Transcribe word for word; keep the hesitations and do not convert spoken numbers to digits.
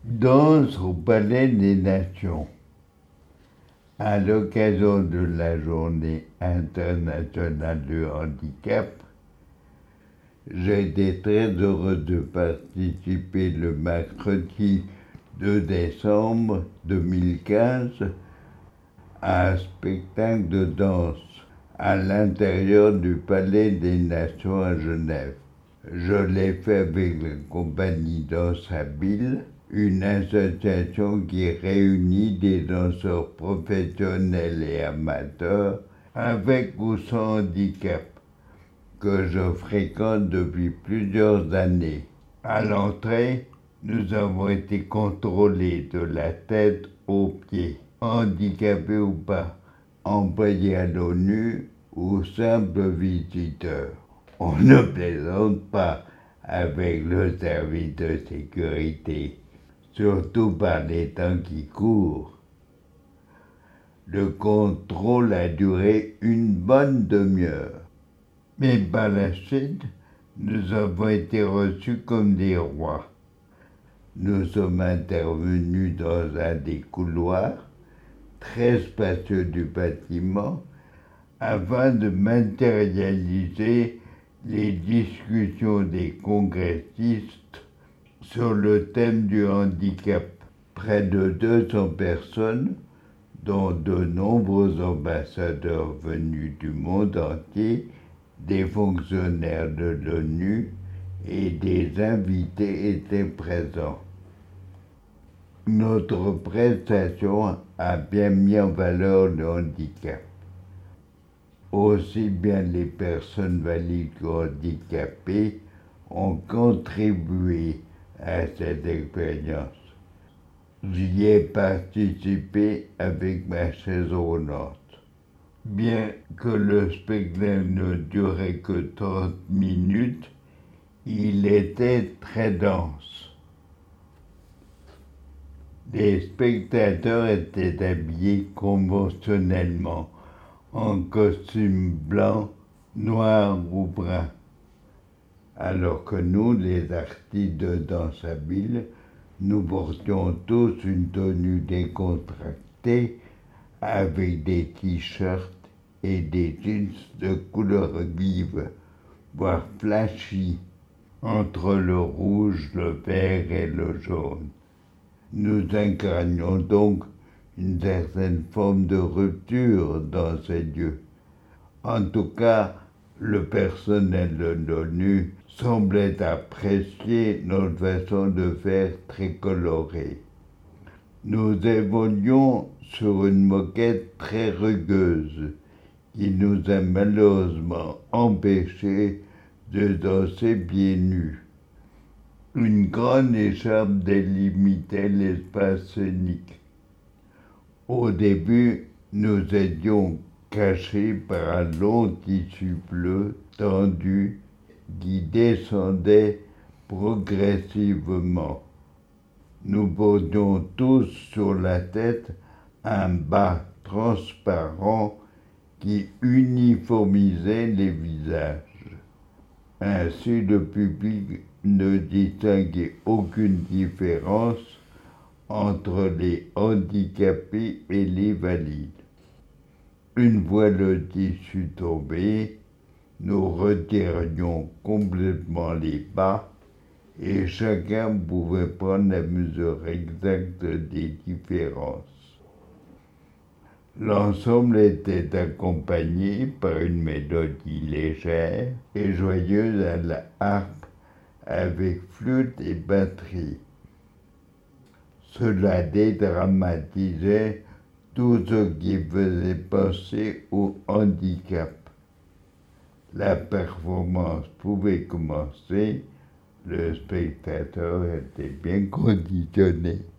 Danse au Palais des Nations. À l'occasion de la Journée internationale du handicap, j'ai été très heureux de participer le mercredi deux décembre deux mille quinze à un spectacle de danse à l'intérieur du Palais des Nations à Genève. Je l'ai fait avec la compagnie Danse Habile, une association qui réunit des danseurs professionnels et amateurs avec ou sans handicap, que je fréquente depuis plusieurs années. À l'entrée, nous avons été contrôlés de la tête aux pieds, handicapés ou pas, employés à l'ONU ou simples visiteurs. On ne plaisante pas avec le service de sécurité, surtout par les temps qui courent. Le contrôle a duré une bonne demi-heure. Mais par la suite, nous avons été reçus comme des rois. Nous sommes intervenus dans un des couloirs très spacieux du bâtiment afin de matérialiser les discussions des congressistes sur le thème du handicap. Près de deux cents personnes, dont de nombreux ambassadeurs venus du monde entier, des fonctionnaires de l'ONU et des invités étaient présents. Notre prestation a bien mis en valeur le handicap. Aussi bien les personnes valides qu'handicapées ont contribué à cette expérience. J'y ai participé avec ma chaise roulante. Bien que le spectacle ne durait que trente minutes, il était très dense. Les spectateurs étaient habillés conventionnellement, en costume blanc, noir ou brun, alors que nous, les artistes de danse habile, nous portions tous une tenue décontractée avec des t-shirts et des jeans de couleur vive, voire flashy, entre le rouge, le vert et le jaune. Nous incarnions donc une certaine forme de rupture dans ces lieux. En tout cas, le personnel de l'ONU semblait apprécier notre façon de faire très colorée. Nous évoluions sur une moquette très rugueuse qui nous a malheureusement empêchés de danser pieds nus. Une grande écharpe délimitait l'espace scénique. Au début, nous étions cachés par un long tissu bleu tendu qui descendait progressivement. Nous portions tous sur la tête un bas transparent qui uniformisait les visages. Ainsi, le public ne distinguait aucune différence entre les handicapés et les valides. Une fois le tissu tombé, nous retirions complètement les bas et chacun pouvait prendre la mesure exacte des différences. L'ensemble était accompagné par une mélodie légère et joyeuse à la harpe avec flûte et batterie. Cela dédramatisait tout ce qui faisait penser au handicap. La performance pouvait commencer, le spectateur était bien conditionné.